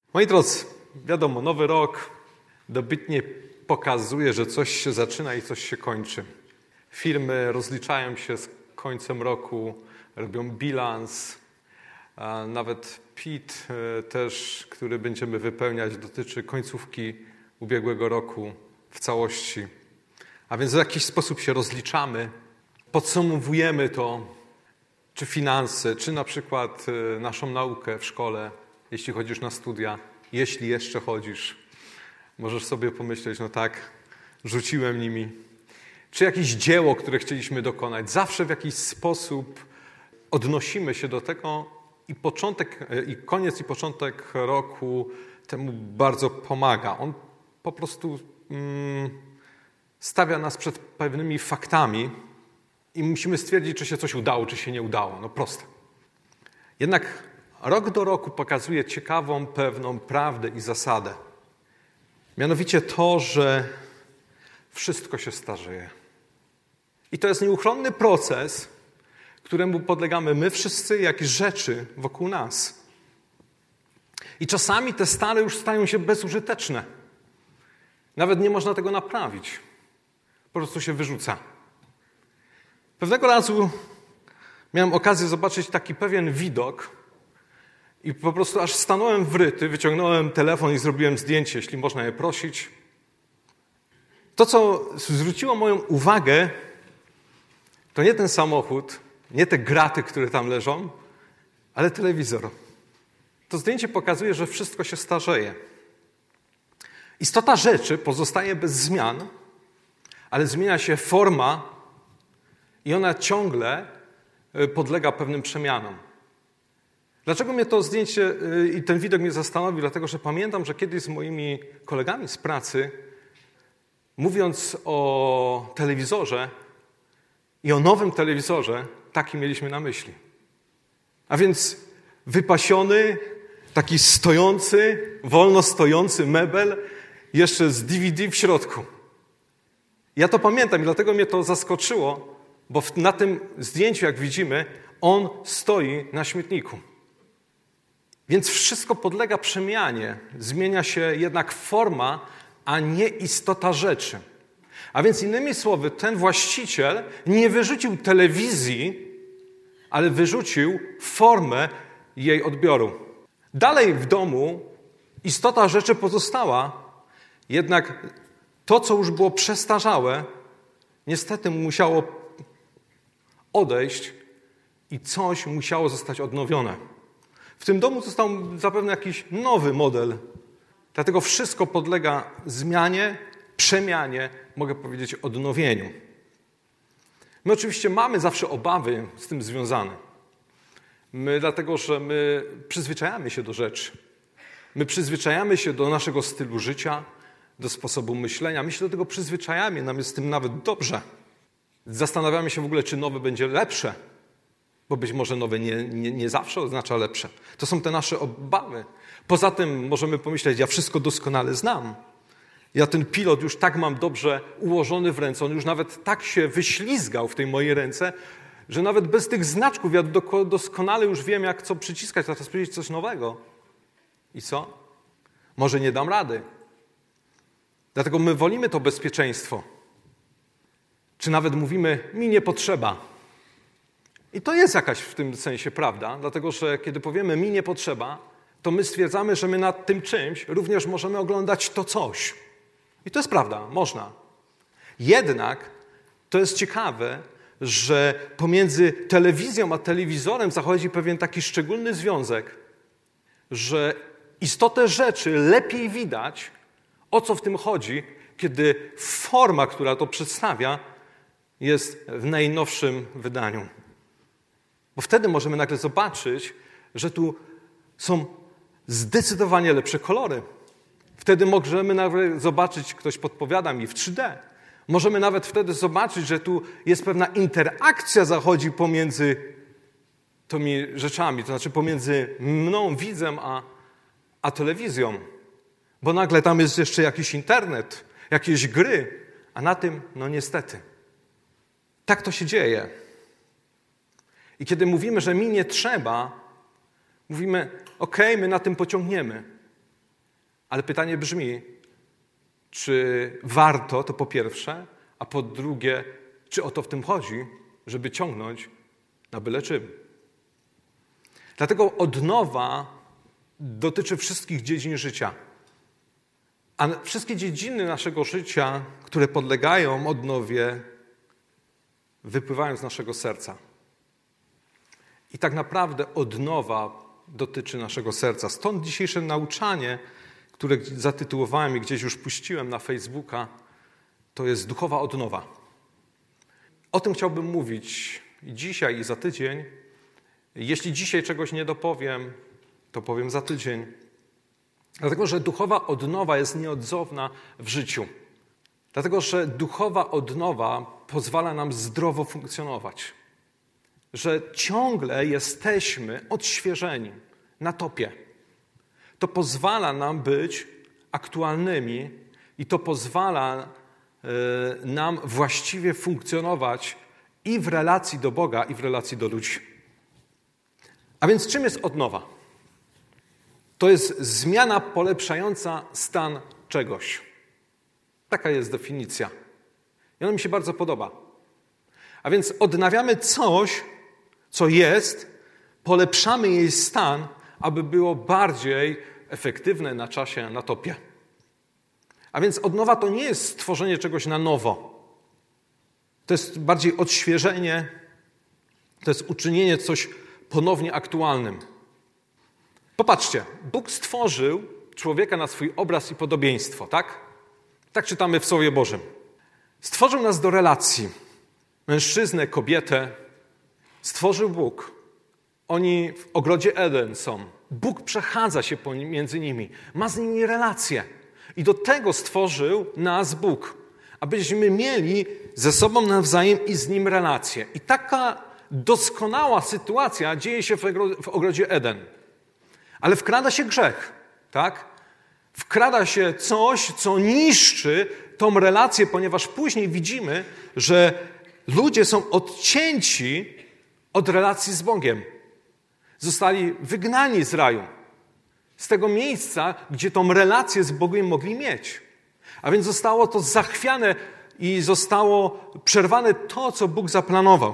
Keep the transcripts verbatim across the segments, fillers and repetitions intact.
Moi drodzy, wiadomo, nowy rok dobitnie pokazuje, że coś się zaczyna i coś się kończy. Firmy rozliczają się z końcem roku, robią bilans. A nawet P I T też, który będziemy wypełniać, dotyczy końcówki ubiegłego roku w całości. A więc w jakiś sposób się rozliczamy, podsumowujemy to, czy finanse, czy na przykład naszą naukę w szkole, jeśli chodzisz na studia, jeśli jeszcze chodzisz. Możesz sobie pomyśleć, no tak, rzuciłem nimi. Czy jakieś dzieło, które chcieliśmy dokonać. Zawsze w jakiś sposób odnosimy się do tego i początek, i koniec i początek roku temu bardzo pomaga. On po prostu mm, stawia nas przed pewnymi faktami i musimy stwierdzić, czy się coś udało, czy się nie udało. No proste. Jednak rok do roku pokazuje ciekawą, pewną prawdę i zasadę. Mianowicie to, że wszystko się starzeje. I to jest nieuchronny proces, któremu podlegamy my wszyscy, jak i rzeczy wokół nas. I czasami te stare już stają się bezużyteczne. Nawet nie można tego naprawić. Po prostu się wyrzuca. Pewnego razu miałem okazję zobaczyć taki pewien widok i po prostu aż stanąłem wryty, wyciągnąłem telefon i zrobiłem zdjęcie, jeśli można je prosić. To, co zwróciło moją uwagę, to nie ten samochód, nie te graty, które tam leżą, ale telewizor. To zdjęcie pokazuje, że wszystko się starzeje. Istota rzeczy pozostaje bez zmian, ale zmienia się forma i ona ciągle podlega pewnym przemianom. Dlaczego mnie to zdjęcie i ten widok mnie zastanowił? Dlatego, że pamiętam, że kiedyś z moimi kolegami z pracy, mówiąc o telewizorze i o nowym telewizorze, taki mieliśmy na myśli. A więc wypasiony, taki stojący, wolno stojący mebel, jeszcze z D V D w środku. Ja to pamiętam i dlatego mnie to zaskoczyło, bo na tym zdjęciu, jak widzimy, on stoi na śmietniku. Więc wszystko podlega przemianie. Zmienia się jednak forma, a nie istota rzeczy. A więc innymi słowy, ten właściciel nie wyrzucił telewizji, ale wyrzucił formę jej odbioru. Dalej w domu istota rzeczy pozostała, jednak to, co już było przestarzałe, niestety musiało odejść i coś musiało zostać odnowione. W tym domu został zapewne jakiś nowy model. Dlatego wszystko podlega zmianie, przemianie, mogę powiedzieć odnowieniu. My oczywiście mamy zawsze obawy z tym związane. My dlatego, że my przyzwyczajamy się do rzeczy. My przyzwyczajamy się do naszego stylu życia, do sposobu myślenia. My się do tego przyzwyczajamy, nam jest z tym nawet dobrze. Zastanawiamy się w ogóle, czy nowe będzie lepsze, bo być może nowe nie, nie, nie zawsze oznacza lepsze. To są te nasze obawy. Poza tym możemy pomyśleć, ja wszystko doskonale znam. Ja ten pilot już tak mam dobrze ułożony w ręce, on już nawet tak się wyślizgał w tej mojej ręce, że nawet bez tych znaczków ja doskonale już wiem, jak co przyciskać, teraz powiedzieć coś nowego. I co? Może nie dam rady. Dlatego my wolimy to bezpieczeństwo. Czy nawet mówimy, mi nie potrzeba. I to jest jakaś w tym sensie prawda, dlatego że kiedy powiemy mi nie potrzeba, to my stwierdzamy, że my nad tym czymś również możemy oglądać to coś. I to jest prawda, można. Jednak to jest ciekawe, że pomiędzy telewizją a telewizorem zachodzi pewien taki szczególny związek, że istotę rzeczy lepiej widać, o co w tym chodzi, kiedy forma, która to przedstawia, jest w najnowszym wydaniu. Bo wtedy możemy nagle zobaczyć, że tu są zdecydowanie lepsze kolory. Wtedy możemy nawet zobaczyć, ktoś podpowiada mi w trzy D. Możemy nawet wtedy zobaczyć, że tu jest pewna interakcja zachodzi pomiędzy tymi rzeczami, to znaczy pomiędzy mną, widzem, a, a telewizją. Bo nagle tam jest jeszcze jakiś internet, jakieś gry, a na tym, no niestety. Tak to się dzieje. I kiedy mówimy, że mi nie trzeba, mówimy, okej, my na tym pociągniemy. Ale pytanie brzmi, czy warto to po pierwsze, a po drugie, czy o to w tym chodzi, żeby ciągnąć na byle czym. Dlatego odnowa dotyczy wszystkich dziedzin życia. A wszystkie dziedziny naszego życia, które podlegają odnowie, wypływają z naszego serca. I tak naprawdę odnowa dotyczy naszego serca. Stąd dzisiejsze nauczanie, które zatytułowałem i gdzieś już puściłem na Facebooka, to jest duchowa odnowa. O tym chciałbym mówić i dzisiaj i za tydzień. Jeśli dzisiaj czegoś nie dopowiem, to powiem za tydzień. Dlatego, że duchowa odnowa jest nieodzowna w życiu. Dlatego, że duchowa odnowa pozwala nam zdrowo funkcjonować. Że ciągle jesteśmy odświeżeni, na topie. To pozwala nam być aktualnymi i to pozwala y, nam właściwie funkcjonować i w relacji do Boga, i w relacji do ludzi. A więc czym jest odnowa? To jest zmiana polepszająca stan czegoś. Taka jest definicja. I ona mi się bardzo podoba. A więc odnawiamy coś, co jest, polepszamy jej stan, aby było bardziej efektywne na czasie, na topie. A więc odnowa to nie jest stworzenie czegoś na nowo. To jest bardziej odświeżenie, to jest uczynienie coś ponownie aktualnym. Popatrzcie, Bóg stworzył człowieka na swój obraz i podobieństwo, tak? Tak czytamy w Słowie Bożym. Stworzył nas do relacji. Mężczyznę, kobietę stworzył Bóg. Oni w ogrodzie Eden są. Bóg przechadza się między nimi. Ma z nimi relacje. I do tego stworzył nas Bóg. Abyśmy mieli ze sobą nawzajem i z Nim relacje. I taka doskonała sytuacja dzieje się w ogrodzie Eden. Ale wkrada się grzech, tak? Wkrada się coś, co niszczy tą relację, ponieważ później widzimy, że ludzie są odcięci od relacji z Bogiem. Zostali wygnani z raju. Z tego miejsca, gdzie tą relację z Bogiem mogli mieć. A więc zostało to zachwiane i zostało przerwane to, co Bóg zaplanował.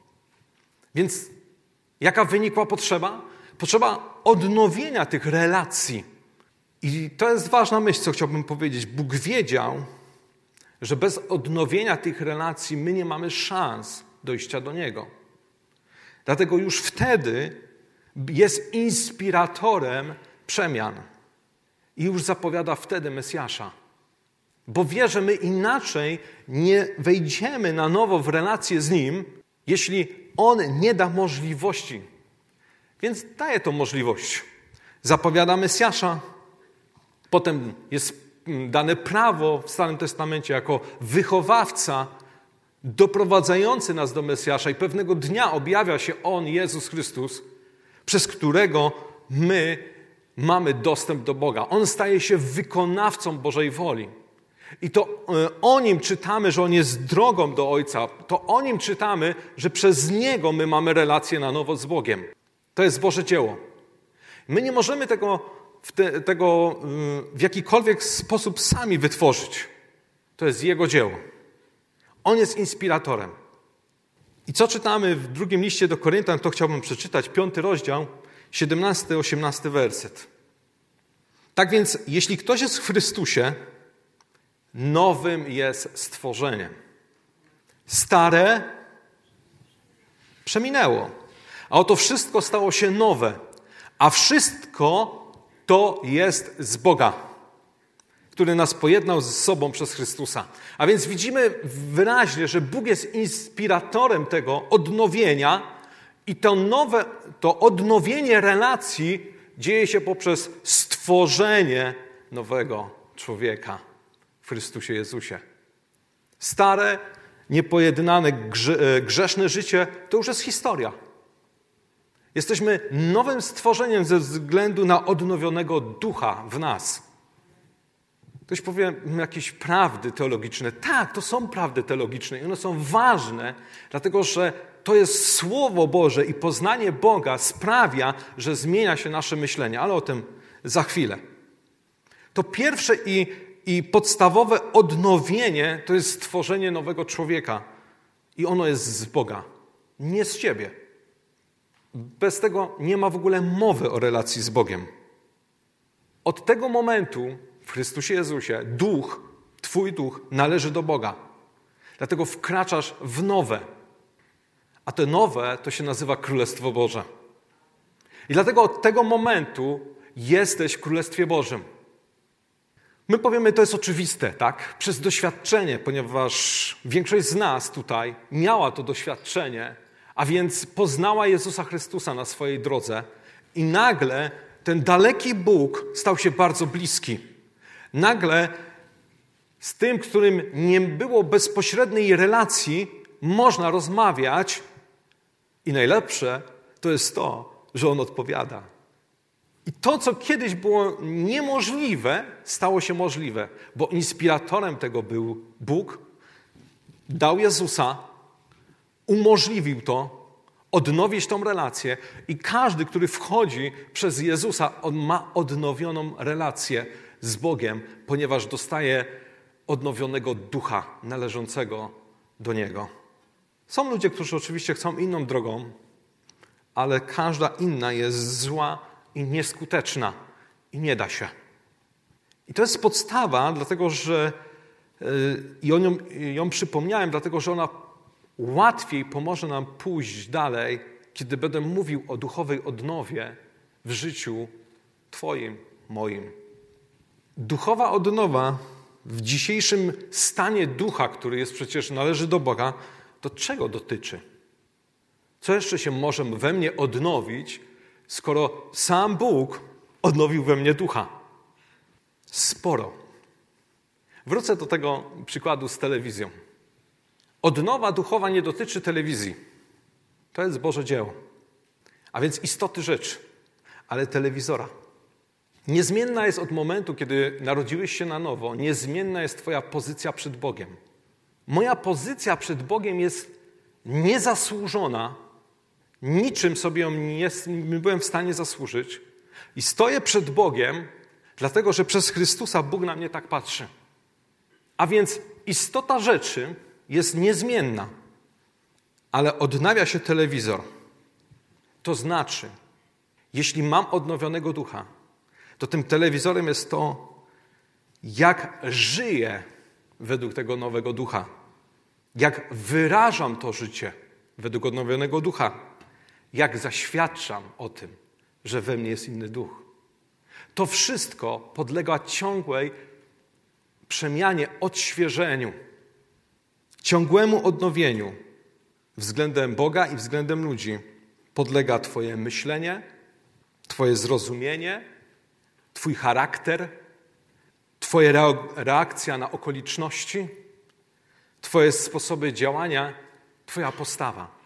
Więc jaka wynikła potrzeba? Potrzeba odnowienia tych relacji. I to jest ważna myśl, co chciałbym powiedzieć. Bóg wiedział, że bez odnowienia tych relacji my nie mamy szans dojścia do Niego. Dlatego już wtedy jest inspiratorem przemian. I już zapowiada wtedy Mesjasza. Bo wie, że my inaczej nie wejdziemy na nowo w relację z Nim, jeśli On nie da możliwości. Więc daje tą możliwość. Zapowiada Mesjasza. Potem jest dane prawo w Starym Testamencie jako wychowawca doprowadzający nas do Mesjasza i pewnego dnia objawia się On, Jezus Chrystus, przez którego my mamy dostęp do Boga. On staje się wykonawcą Bożej woli. I to o Nim czytamy, że On jest drogą do Ojca. To o Nim czytamy, że przez Niego my mamy relację na nowo z Bogiem. To jest Boże dzieło. My nie możemy tego w, te, tego w jakikolwiek sposób sami wytworzyć. To jest Jego dzieło. On jest inspiratorem. I co czytamy w drugim liście do Koryntian, to chciałbym przeczytać, piąty rozdział, siedemnasty, osiemnasty werset. Tak więc, jeśli ktoś jest w Chrystusie, nowym jest stworzeniem. Stare przeminęło, a oto wszystko stało się nowe, a wszystko to jest z Boga, który nas pojednał z sobą przez Chrystusa. A więc widzimy wyraźnie, że Bóg jest inspiratorem tego odnowienia i to nowe, to odnowienie relacji dzieje się poprzez stworzenie nowego człowieka w Chrystusie Jezusie. Stare, niepojednane, grze, grzeszne życie to już jest historia. Jesteśmy nowym stworzeniem ze względu na odnowionego ducha w nas. Ktoś powie jakieś prawdy teologiczne. Tak, to są prawdy teologiczne i one są ważne, dlatego że to jest Słowo Boże i poznanie Boga sprawia, że zmienia się nasze myślenie, ale o tym za chwilę. To pierwsze i, i podstawowe odnowienie to jest stworzenie nowego człowieka. I ono jest z Boga, nie z ciebie. Bez tego nie ma w ogóle mowy o relacji z Bogiem. Od tego momentu w Chrystusie Jezusie duch, twój duch należy do Boga. Dlatego wkraczasz w nowe. A to nowe to się nazywa Królestwo Boże. I dlatego od tego momentu jesteś w Królestwie Bożym. My powiemy, to jest oczywiste, tak? Przez doświadczenie, ponieważ większość z nas tutaj miała to doświadczenie, a więc poznała Jezusa Chrystusa na swojej drodze i nagle ten daleki Bóg stał się bardzo bliski. Nagle z tym, którym nie było bezpośredniej relacji, można rozmawiać i najlepsze to jest to, że On odpowiada. I to, co kiedyś było niemożliwe, stało się możliwe, bo inspiratorem tego był Bóg, dał Jezusa, umożliwił to, odnowić tą relację i każdy, który wchodzi przez Jezusa, on ma odnowioną relację z Bogiem, ponieważ dostaje odnowionego ducha należącego do Niego. Są ludzie, którzy oczywiście chcą inną drogą, ale każda inna jest zła i nieskuteczna i nie da się. I to jest podstawa, dlatego że i o nią, ją przypomniałem, dlatego że ona łatwiej pomoże nam pójść dalej, kiedy będę mówił o duchowej odnowie w życiu Twoim, moim. Duchowa odnowa w dzisiejszym stanie ducha, który jest przecież należy do Boga, to czego dotyczy? Co jeszcze się może we mnie odnowić, skoro sam Bóg odnowił we mnie ducha? Sporo. Wrócę do tego przykładu z telewizją. Odnowa duchowa nie dotyczy telewizji. To jest Boże dzieło. A więc istoty rzeczy, ale telewizora. Niezmienna jest od momentu, kiedy narodziłeś się na nowo, niezmienna jest Twoja pozycja przed Bogiem. Moja pozycja przed Bogiem jest niezasłużona. Niczym sobie ją nie, nie byłem w stanie zasłużyć. I stoję przed Bogiem, dlatego że przez Chrystusa Bóg na mnie tak patrzy. A więc istota rzeczy jest niezmienna, ale odnawia się telewizor. To znaczy, jeśli mam odnowionego ducha, to tym telewizorem jest to, jak żyję według tego nowego ducha. Jak wyrażam to życie według odnowionego ducha. Jak zaświadczam o tym, że we mnie jest inny duch. To wszystko podlega ciągłej przemianie, odświeżeniu, ciągłemu odnowieniu względem Boga i względem ludzi. Podlega Twoje myślenie, Twoje zrozumienie, Twój charakter, Twoja reakcja na okoliczności, Twoje sposoby działania, Twoja postawa.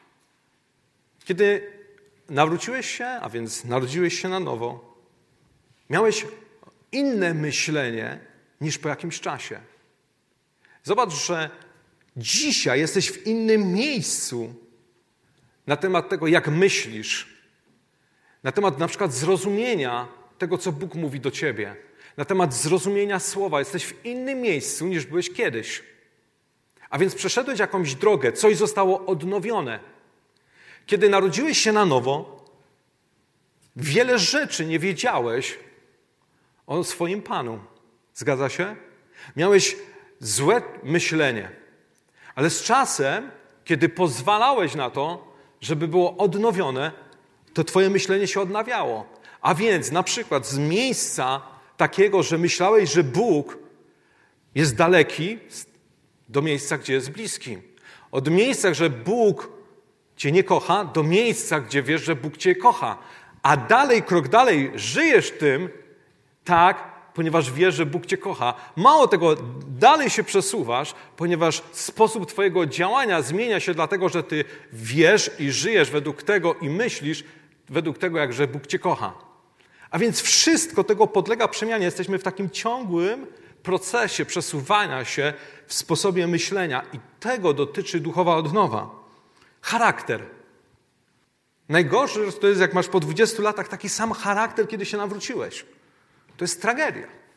Kiedy nawróciłeś się, a więc narodziłeś się na nowo, miałeś inne myślenie niż po jakimś czasie. Zobacz, że dzisiaj jesteś w innym miejscu na temat tego, jak myślisz, na temat na przykład zrozumienia tego, co Bóg mówi do ciebie, na temat zrozumienia słowa. Jesteś w innym miejscu niż byłeś kiedyś. A więc przeszedłeś jakąś drogę, coś zostało odnowione. Kiedy narodziłeś się na nowo, wiele rzeczy nie wiedziałeś o swoim Panu. Zgadza się? Miałeś złe myślenie. Ale z czasem, kiedy pozwalałeś na to, żeby było odnowione, to twoje myślenie się odnawiało. A więc na przykład z miejsca takiego, że myślałeś, że Bóg jest daleki, do miejsca, gdzie jest bliski. Od miejsca, że Bóg cię nie kocha, do miejsca, gdzie wiesz, że Bóg cię kocha. A dalej, krok dalej, żyjesz tym tak, ponieważ wiesz, że Bóg cię kocha. Mało tego, dalej się przesuwasz, ponieważ sposób twojego działania zmienia się dlatego, że ty wiesz i żyjesz według tego i myślisz według tego, jak że Bóg cię kocha. A więc wszystko tego podlega przemianie. Jesteśmy w takim ciągłym procesie przesuwania się w sposobie myślenia i tego dotyczy duchowa odnowa. Charakter. Najgorsze to jest, jak masz po dwudziestu latach taki sam charakter, kiedy się nawróciłeś. To jest tragedia.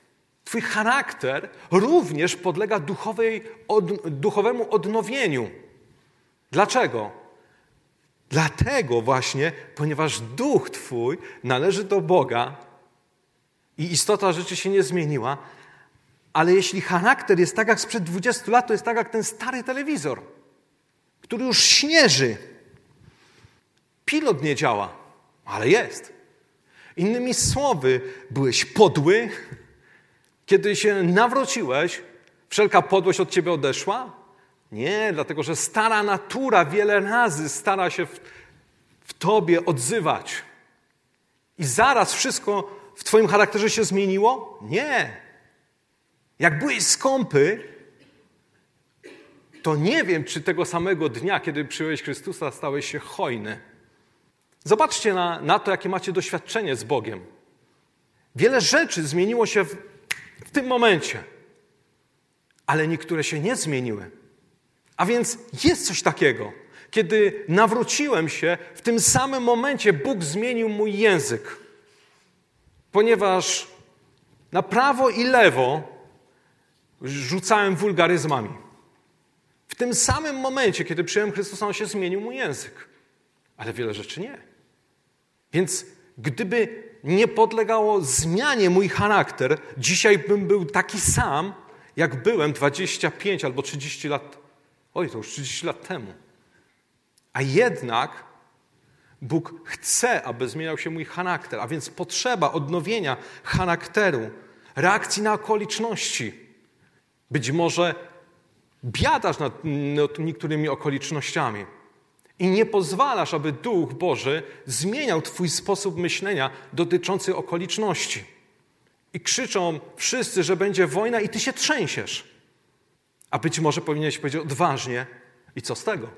Twój charakter również podlega duchowej, od, duchowemu odnowieniu. Dlaczego? Dlatego właśnie, ponieważ duch Twój należy do Boga i istota rzeczy się nie zmieniła, ale jeśli charakter jest tak jak sprzed dwudziestu lat, to jest tak jak ten stary telewizor, który już śnieży. Pilot nie działa, ale jest. Innymi słowy, byłeś podły, kiedy się nawróciłeś, wszelka podłość od ciebie odeszła? Nie, dlatego że stara natura wiele razy stara się w, w tobie odzywać. I zaraz wszystko w twoim charakterze się zmieniło? Nie. Jak byłeś skąpy, to nie wiem, czy tego samego dnia, kiedy przyjąłeś Chrystusa, stałeś się hojny. Zobaczcie na, na to, jakie macie doświadczenie z Bogiem. Wiele rzeczy zmieniło się w, w tym momencie, ale niektóre się nie zmieniły. A więc jest coś takiego. Kiedy nawróciłem się, w tym samym momencie Bóg zmienił mój język. Ponieważ na prawo i lewo rzucałem wulgaryzmami. W tym samym momencie, kiedy przyjąłem Chrystusa, On się zmienił mój język. Ale wiele rzeczy nie. Więc gdyby nie podlegało zmianie mój charakter, dzisiaj bym był taki sam, jak byłem dwadzieścia pięć albo trzydzieści lat. Oj, to już trzydzieści lat temu. A jednak Bóg chce, aby zmieniał się mój charakter, a więc potrzeba odnowienia charakteru, reakcji na okoliczności. Być może biadasz nad, nad niektórymi okolicznościami i nie pozwalasz, aby Duch Boży zmieniał twój sposób myślenia dotyczący okoliczności. I krzyczą wszyscy, że będzie wojna i ty się trzęsiesz. A być może powinieneś powiedzieć odważnie i co z tego?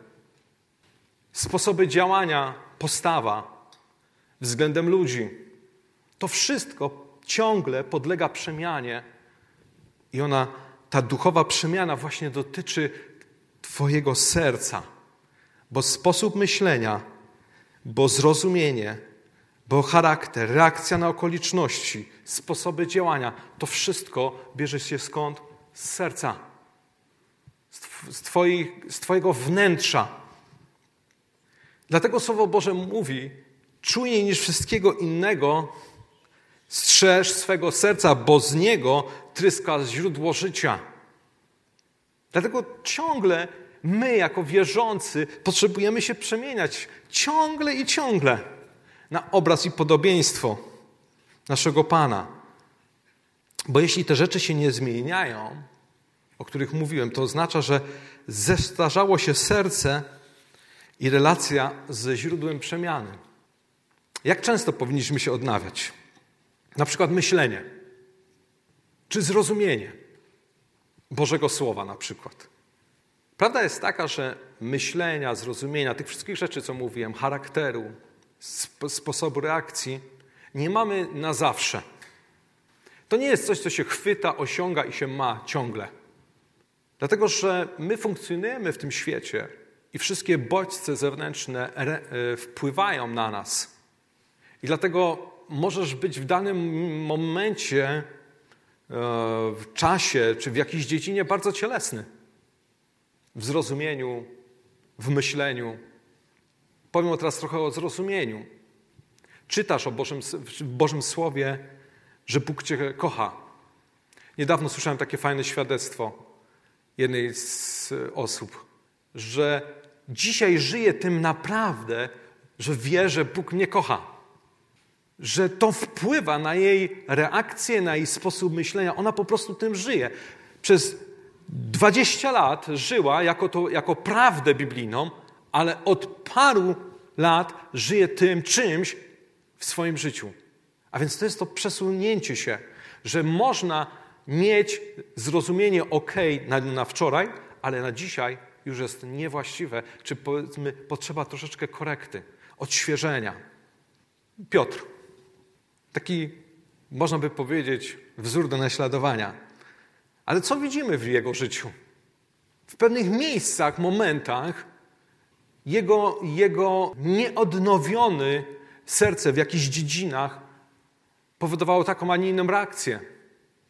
Sposoby działania, postawa względem ludzi. To wszystko ciągle podlega przemianie i ona, ta duchowa przemiana właśnie dotyczy twojego serca. Bo sposób myślenia, bo zrozumienie, bo charakter, reakcja na okoliczności, sposoby działania, to wszystko bierze się skąd? Z serca. Z, twoich, z twojego wnętrza. Dlatego Słowo Boże mówi, czujniej niż wszystkiego innego strzeż swego serca, bo z niego tryska źródło życia. Dlatego ciągle my, jako wierzący, potrzebujemy się przemieniać ciągle i ciągle na obraz i podobieństwo naszego Pana. Bo jeśli te rzeczy się nie zmieniają, o których mówiłem, to oznacza, że zestarzało się serce i relacja ze źródłem przemiany. Jak często powinniśmy się odnawiać? Na przykład myślenie, czy zrozumienie Bożego Słowa na przykład. Prawda jest taka, że myślenia, zrozumienia, tych wszystkich rzeczy, co mówiłem, charakteru, sp- sposobu reakcji, nie mamy na zawsze. To nie jest coś, co się chwyta, osiąga i się ma ciągle. Dlatego, że my funkcjonujemy w tym świecie i wszystkie bodźce zewnętrzne re- wpływają na nas. I dlatego możesz być w danym momencie, w czasie czy w jakiejś dziedzinie bardzo cielesny. W zrozumieniu, w myśleniu. Powiem teraz trochę o zrozumieniu. Czytasz o Bożym, w Bożym Słowie, że Bóg cię kocha. Niedawno słyszałem takie fajne świadectwo jednej z osób, że dzisiaj żyje tym naprawdę, że wie, że Bóg mnie kocha. Że to wpływa na jej reakcję, na jej sposób myślenia. Ona po prostu tym żyje. Przez dwadzieścia lat żyła jako, to, jako prawdę biblijną, ale od paru lat żyje tym czymś w swoim życiu. A więc to jest to przesunięcie się, że można mieć zrozumienie okej na, na wczoraj, ale na dzisiaj już jest niewłaściwe, czy powiedzmy potrzeba troszeczkę korekty, odświeżenia. Piotr. Taki, można by powiedzieć, wzór do naśladowania. Ale co widzimy w jego życiu? W pewnych miejscach, momentach jego, jego nieodnowione serce w jakichś dziedzinach powodowało taką, a nie inną reakcję.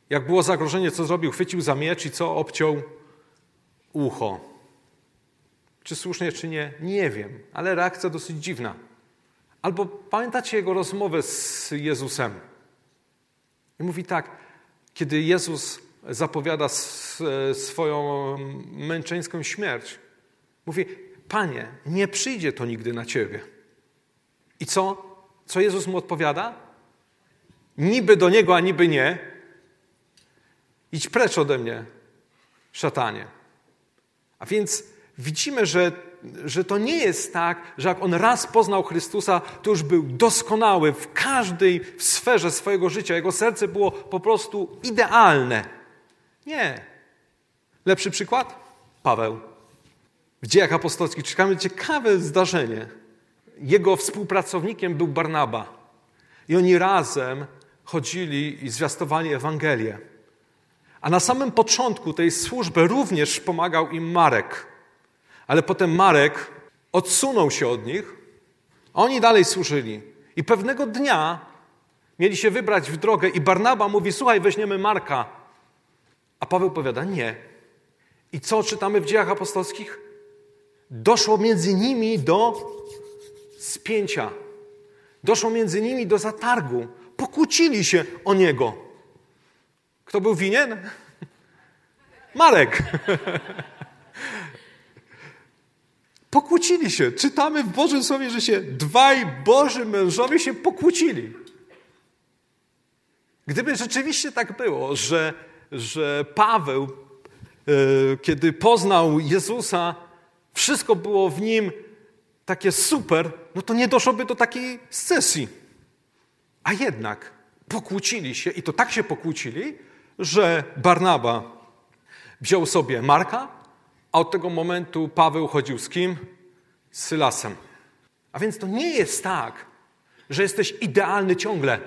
Jak było zagrożenie, co zrobił? Chwycił za miecz i co? Obciął ucho. Czy słusznie, czy nie? Nie wiem, ale reakcja dosyć dziwna. Albo pamiętacie jego rozmowę z Jezusem? I mówi tak, kiedy Jezus zapowiada swoją męczeńską śmierć, mówi, Panie, nie przyjdzie to nigdy na Ciebie. I co? Co Jezus mu odpowiada? Niby do Niego, a niby nie. Idź precz ode mnie, szatanie. A więc widzimy, że, że to nie jest tak, że jak on raz poznał Chrystusa, to już był doskonały w każdej sferze swojego życia. Jego serce było po prostu idealne. Nie. Lepszy przykład? Paweł. W Dziejach Apostolskich czytamy ciekawe zdarzenie. Jego współpracownikiem był Barnaba. I oni razem chodzili i zwiastowali Ewangelię. A na samym początku tej służby również pomagał im Marek. Ale potem Marek odsunął się od nich, a oni dalej służyli. I pewnego dnia mieli się wybrać w drogę i Barnaba mówi, słuchaj, weźmiemy Marka. A Paweł powiada, nie. I co czytamy w Dziejach Apostolskich? Doszło między nimi do spięcia. Doszło między nimi do zatargu. Pokłócili się o niego. Kto był winien? Marek. Pokłócili się. Czytamy w Bożym Słowie, że się dwaj Boży mężowie się pokłócili. Gdyby rzeczywiście tak było, że, że Paweł, yy, kiedy poznał Jezusa, wszystko było w nim takie super, no to nie doszłoby do takiej scesji. A jednak pokłócili się i to tak się pokłócili, że Barnaba wziął sobie Marka, a od tego momentu Paweł chodził z kim? Z Sylasem. A więc to nie jest tak, że jesteś idealny ciągle.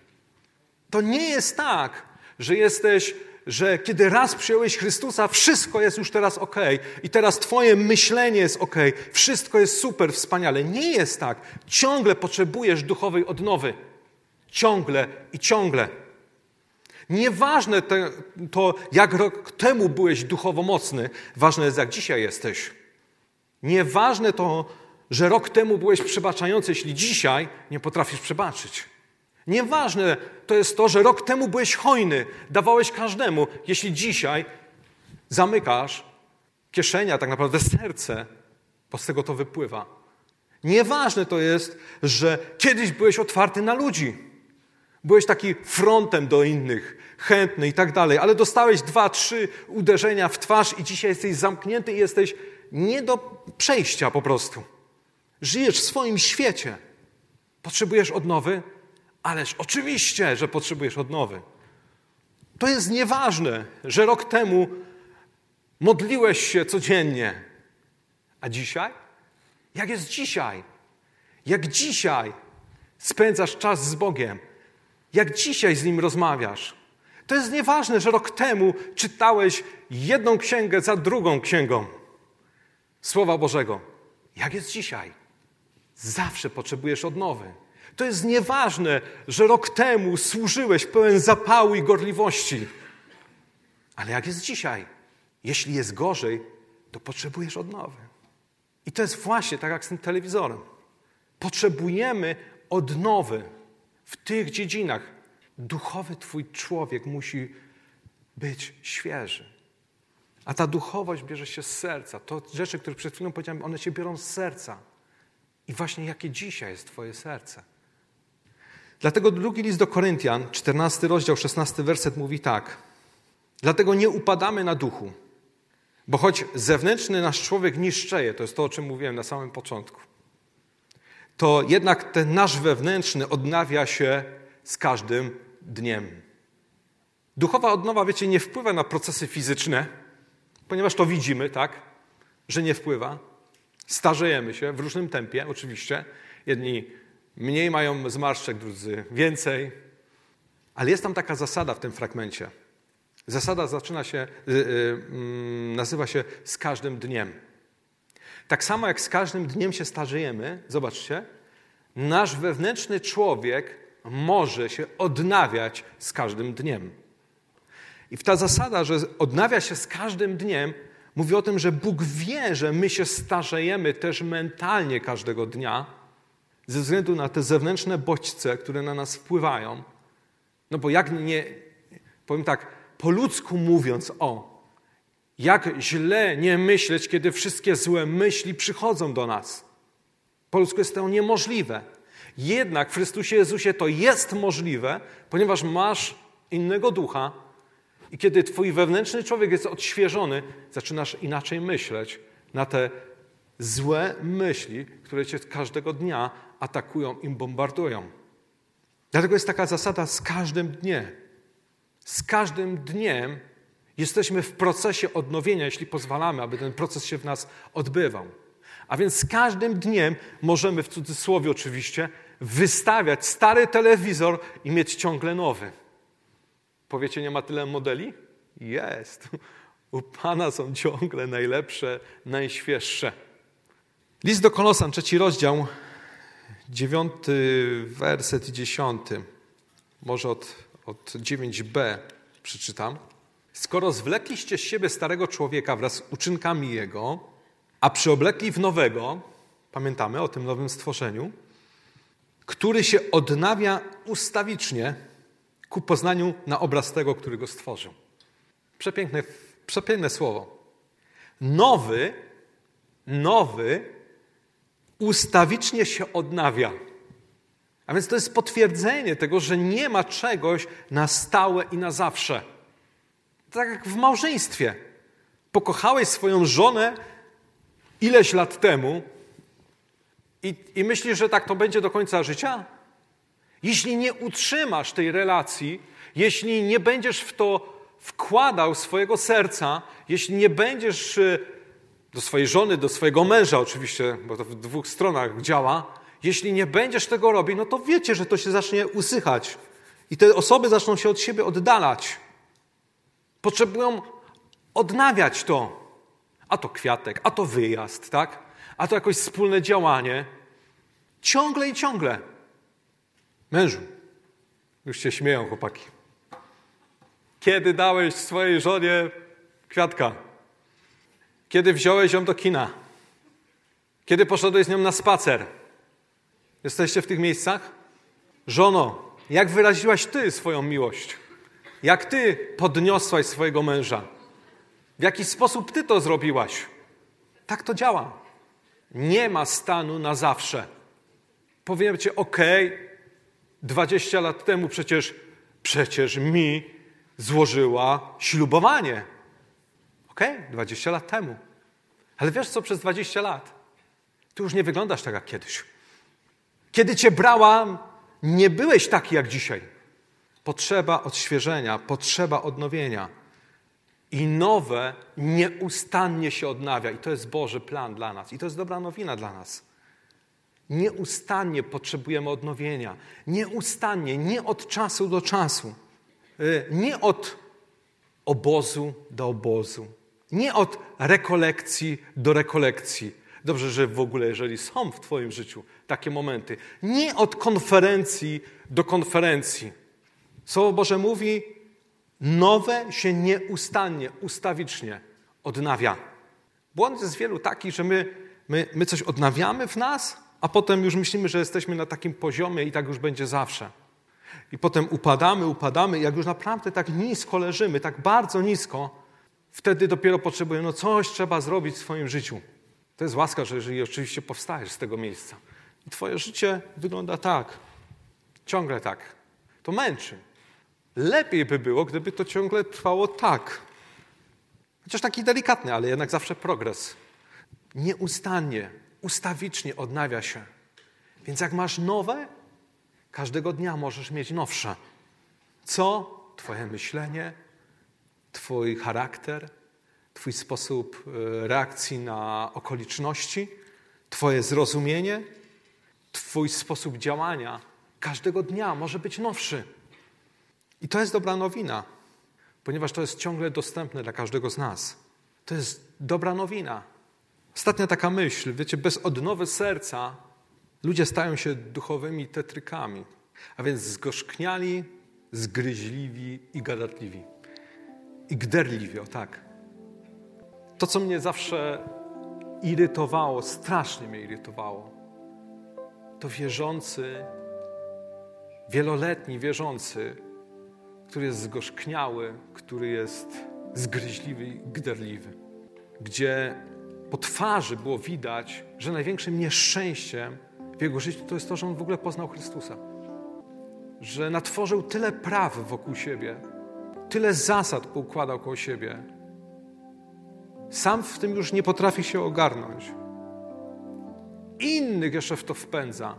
To nie jest tak, że jesteś, że kiedy raz przyjąłeś Chrystusa, wszystko jest już teraz okej. I teraz twoje myślenie jest okej. Wszystko jest super, wspaniale. Nie jest tak. Ciągle potrzebujesz duchowej odnowy. Ciągle i ciągle. Nieważne te, to, jak rok temu byłeś duchowo mocny, ważne jest, jak dzisiaj jesteś. Nieważne to, że rok temu byłeś przebaczający, jeśli dzisiaj nie potrafisz przebaczyć. Nieważne to jest to, że rok temu byłeś hojny, dawałeś każdemu, jeśli dzisiaj zamykasz kieszenia, tak naprawdę serce, bo z tego to wypływa. Nieważne to jest, że kiedyś byłeś otwarty na ludzi. Byłeś taki frontem do innych, chętny i tak dalej, ale dostałeś dwa, trzy uderzenia w twarz i dzisiaj jesteś zamknięty i jesteś nie do przejścia po prostu. Żyjesz w swoim świecie. Potrzebujesz odnowy? Ależ oczywiście, że potrzebujesz odnowy. To jest nieważne, że rok temu modliłeś się codziennie. A dzisiaj? Jak jest dzisiaj? Jak dzisiaj spędzasz czas z Bogiem? Jak dzisiaj z Nim rozmawiasz? To jest nieważne, że rok temu czytałeś jedną księgę za drugą księgą Słowa Bożego. Jak jest dzisiaj? Zawsze potrzebujesz odnowy. To jest nieważne, że rok temu służyłeś pełen zapału i gorliwości. Ale jak jest dzisiaj? Jeśli jest gorzej, to potrzebujesz odnowy. I to jest właśnie tak jak z tym telewizorem. Potrzebujemy odnowy w tych dziedzinach. Duchowy twój człowiek musi być świeży. A ta duchowość bierze się z serca. To rzeczy, które przed chwilą powiedziałem, one się biorą z serca. I właśnie jakie dzisiaj jest twoje serce. Dlatego drugi list do Koryntian, czternasty rozdział, szesnasty werset mówi tak. Dlatego nie upadamy na duchu, bo choć zewnętrzny nasz człowiek niszczeje, to jest to, o czym mówiłem na samym początku, to jednak ten nasz wewnętrzny odnawia się z każdym dniem. Duchowa odnowa, wiecie, nie wpływa na procesy fizyczne, ponieważ to widzimy, tak, że nie wpływa. Starzejemy się w różnym tempie, oczywiście. Jedni mniej mają zmarszczek, drudzy więcej. Ale jest tam taka zasada w tym fragmencie. Zasada zaczyna się, yy, yy, nazywa się z każdym dniem. Tak samo jak z każdym dniem się starzejemy, zobaczcie, nasz wewnętrzny człowiek może się odnawiać z każdym dniem. I ta zasada, że odnawia się z każdym dniem, mówi o tym, że Bóg wie, że my się starzejemy też mentalnie każdego dnia ze względu na te zewnętrzne bodźce, które na nas wpływają. No bo jak nie, powiem tak, po ludzku mówiąc, o, jak źle nie myśleć, kiedy wszystkie złe myśli przychodzą do nas. Po ludzku jest to niemożliwe. Jednak w Chrystusie Jezusie to jest możliwe, ponieważ masz innego ducha i kiedy twój wewnętrzny człowiek jest odświeżony, zaczynasz inaczej myśleć na te złe myśli, które cię każdego dnia atakują i bombardują. Dlatego jest taka zasada z każdym dniem. Z każdym dniem jesteśmy w procesie odnowienia, jeśli pozwalamy, aby ten proces się w nas odbywał. A więc z każdym dniem możemy, w cudzysłowie oczywiście, wystawiać stary telewizor i mieć ciągle nowy. Powiecie, nie ma tyle modeli? Jest. U Pana są ciągle najlepsze, najświeższe. List do Kolosan, trzeci rozdział, dziewiąty werset i dziesiąty. Może od, od dziewięć b przeczytam. Skoro zwlekliście z siebie starego człowieka wraz z uczynkami jego, a przyoblekli w nowego, pamiętamy o tym nowym stworzeniu, który się odnawia ustawicznie ku poznaniu na obraz tego, który go stworzył. Przepiękne, przepiękne słowo. Nowy, nowy ustawicznie się odnawia. A więc to jest potwierdzenie tego, że nie ma czegoś na stałe i na zawsze. Tak jak w małżeństwie. Pokochałeś swoją żonę ileś lat temu i, i myślisz, że tak to będzie do końca życia? Jeśli nie utrzymasz tej relacji, jeśli nie będziesz w to wkładał swojego serca, jeśli nie będziesz do swojej żony, do swojego męża oczywiście, bo to w dwóch stronach działa, jeśli nie będziesz tego robić, no to wiecie, że to się zacznie usychać i te osoby zaczną się od siebie oddalać. Potrzebują odnawiać to. A to kwiatek, a to wyjazd, tak? A to jakoś wspólne działanie. Ciągle i ciągle. Mężu, już się śmieją chłopaki. Kiedy dałeś swojej żonie kwiatka? Kiedy wziąłeś ją do kina? Kiedy poszedłeś z nią na spacer? Jesteście w tych miejscach? Żono, jak wyraziłaś ty swoją miłość? Jak ty podniosłaś swojego męża? W jaki sposób ty to zrobiłaś? Tak to działa. Nie ma stanu na zawsze. Powiecie, okej, dwadzieścia lat temu przecież, przecież mi złożyła ślubowanie. Okej, dwadzieścia lat temu. Ale wiesz co, przez dwadzieścia lat ty już nie wyglądasz tak jak kiedyś. Kiedy cię brałam, nie byłeś taki jak dzisiaj. Potrzeba odświeżenia, potrzeba odnowienia. I nowe nieustannie się odnawia. I to jest Boży plan dla nas. I to jest dobra nowina dla nas. Nieustannie potrzebujemy odnowienia. Nieustannie, nie od czasu do czasu. Nie od obozu do obozu. Nie od rekolekcji do rekolekcji. Dobrze, że w ogóle, jeżeli są w twoim życiu takie momenty. Nie od konferencji do konferencji. Słowo Boże mówi, nowe się nieustannie, ustawicznie odnawia. Błąd jest wielu taki, że my, my, my coś odnawiamy w nas, a potem już myślimy, że jesteśmy na takim poziomie i tak już będzie zawsze. I potem upadamy, upadamy i jak już naprawdę tak nisko leżymy, tak bardzo nisko, wtedy dopiero potrzebujemy, no coś trzeba zrobić w swoim życiu. To jest łaska, że jeżeli oczywiście powstajesz z tego miejsca. I twoje życie wygląda tak, ciągle tak. To męczy. Lepiej by było, gdyby to ciągle trwało tak. Chociaż taki delikatny, ale jednak zawsze progres. Nieustannie, ustawicznie odnawia się. Więc jak masz nowe, każdego dnia możesz mieć nowsze. Co? Twoje myślenie, twój charakter, twój sposób reakcji na okoliczności, twoje zrozumienie, twój sposób działania każdego dnia może być nowszy. I to jest dobra nowina, ponieważ to jest ciągle dostępne dla każdego z nas. To jest dobra nowina. Ostatnia taka myśl, wiecie, bez odnowy serca ludzie stają się duchowymi tetrykami, a więc zgorzkniali, zgryźliwi i gadatliwi. i gderliwie, o tak. To, co mnie zawsze irytowało, strasznie mnie irytowało, to wierzący, wieloletni wierzący, który jest zgorzkniały, który jest zgryźliwy i gderliwy. Gdzie po twarzy było widać, że największym nieszczęściem w jego życiu to jest to, że on w ogóle poznał Chrystusa. Że natworzył tyle praw wokół siebie, tyle zasad poukładał koło siebie. Sam w tym już nie potrafi się ogarnąć. Innych jeszcze w to wpędza.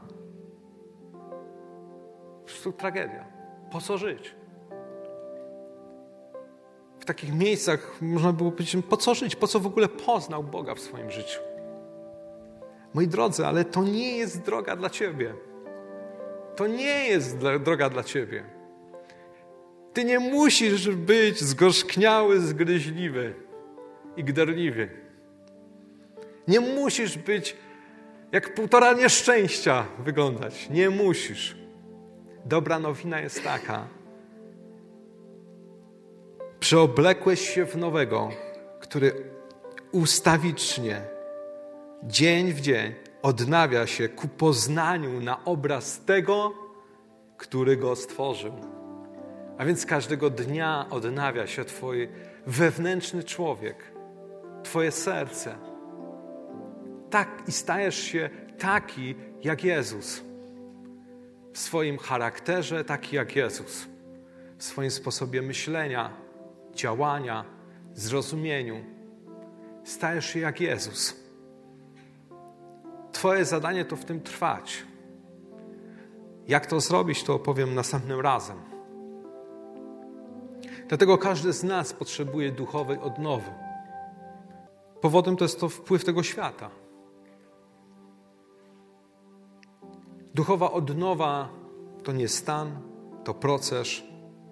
Po prostu tragedia. Po co żyć? W takich miejscach można było powiedzieć, po co żyć? Po co w ogóle poznał Boga w swoim życiu? Moi drodzy, ale to nie jest droga dla ciebie. To nie jest dla, droga dla ciebie. Ty nie musisz być zgorzkniały, zgryźliwy i gderliwy. Nie musisz być jak półtora nieszczęścia wyglądać. Nie musisz. Dobra nowina jest taka. Przeoblekłeś się w nowego, który ustawicznie, dzień w dzień odnawia się ku poznaniu na obraz tego, który go stworzył. A więc każdego dnia odnawia się twój wewnętrzny człowiek, twoje serce. Tak i stajesz się taki jak Jezus. W swoim charakterze taki jak Jezus. W swoim sposobie myślenia, działania, zrozumieniu. Stajesz się jak Jezus. Twoje zadanie to w tym trwać. Jak to zrobić, to opowiem następnym razem. Dlatego każdy z nas potrzebuje duchowej odnowy. Powodem to jest to wpływ tego świata. Duchowa odnowa to nie stan, to proces.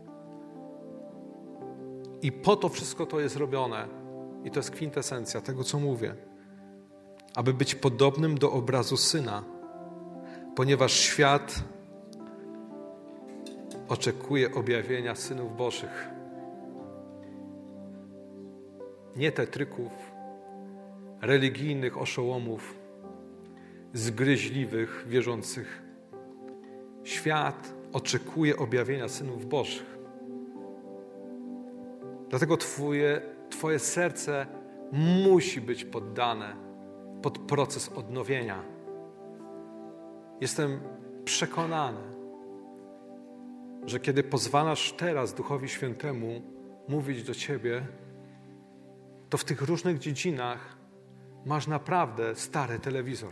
I po to wszystko to jest robione. I to jest kwintesencja tego, co mówię. Aby być podobnym do obrazu Syna. Ponieważ świat oczekuje objawienia synów Bożych. Nie tetryków, religijnych oszołomów, zgryźliwych, wierzących. Świat oczekuje objawienia synów Bożych. Dlatego twoje, twoje serce musi być poddane pod proces odnowienia. Jestem przekonany, że kiedy pozwalasz teraz Duchowi Świętemu mówić do ciebie, to w tych różnych dziedzinach masz naprawdę stary telewizor.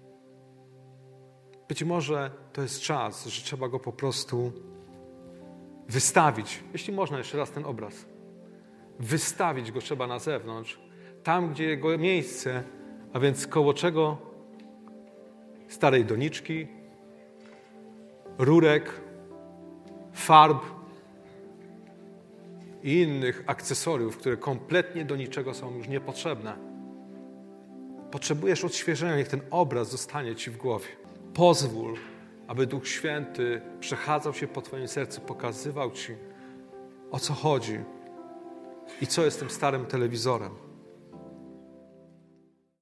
Być może to jest czas, że trzeba go po prostu wystawić. Jeśli można jeszcze raz ten obraz. Wystawić go trzeba na zewnątrz. Tam, gdzie jego miejsce, a więc koło czego? Starej doniczki, rurek, farb i innych akcesoriów, które kompletnie do niczego są już niepotrzebne. Potrzebujesz odświeżenia, niech ten obraz zostanie ci w głowie. Pozwól, aby Duch Święty przechadzał się po twoim sercu, pokazywał ci, o co chodzi i co jest tym starym telewizorem.